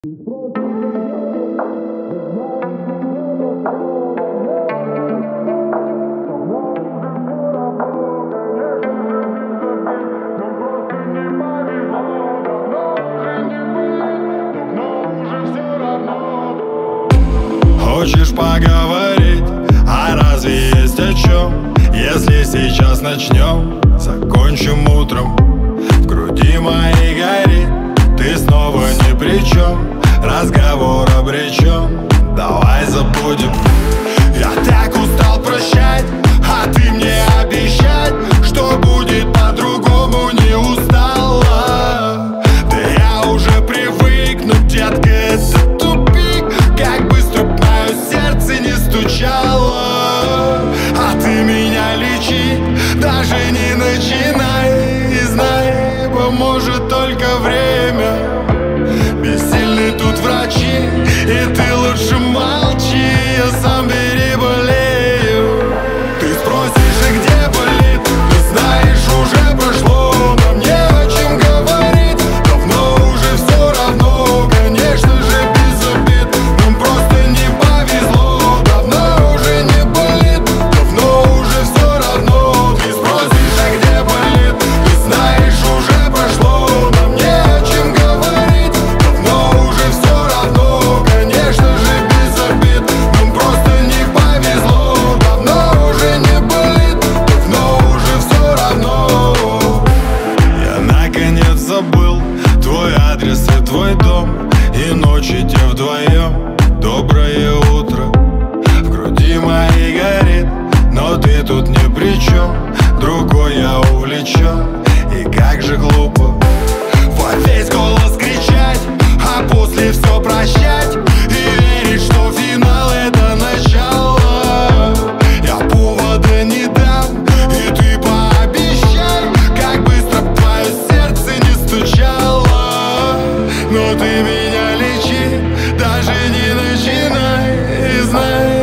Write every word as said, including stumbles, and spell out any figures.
Хочешь поговорить? А разве есть о чем? Если сейчас начнем, закончим утром. В груди моей горит, ты снова ни при чем. Разговор обречен, давай забудем. Я так устал прощать, а ты мне обещать, что будет по-другому, не устала. Да я уже привык, но, детка, это тупик. Как быстро б мое сердце не стучало. А ты меня лечи, даже не начинай. И знай, поможет только время. Бессильны тут врачи, и ты лучше молчи. Я сам переболею. Ты спросишь, и где болит? Ты знаешь, уже прошло. Нам не о чем говорить. Давно уже все равно. Конечно же без обид. Нам просто не повезло. Давно уже не болит. Давно уже все равно. Ты спросишь, а где болит? Ты знаешь, уже прошло. Нам не о чем говорить. Давно уже все равно. Конечно же без обид. Нам просто не повезло. Давно уже не болит. Давно уже все равно. Я наконец забыл твой адрес и твой дом. И ночи те вдвоем. Доброе утро. В груди моей горит, но ты тут ни при чем. Другой я увлечен. И как же глупо во весь голос кричать, а после все прощать и верить, что финал это начало. Я повода не дам, и ты пообещай, как быстро б твое сердце не стучало. Но ты меня лечи, даже не начинай. И знай,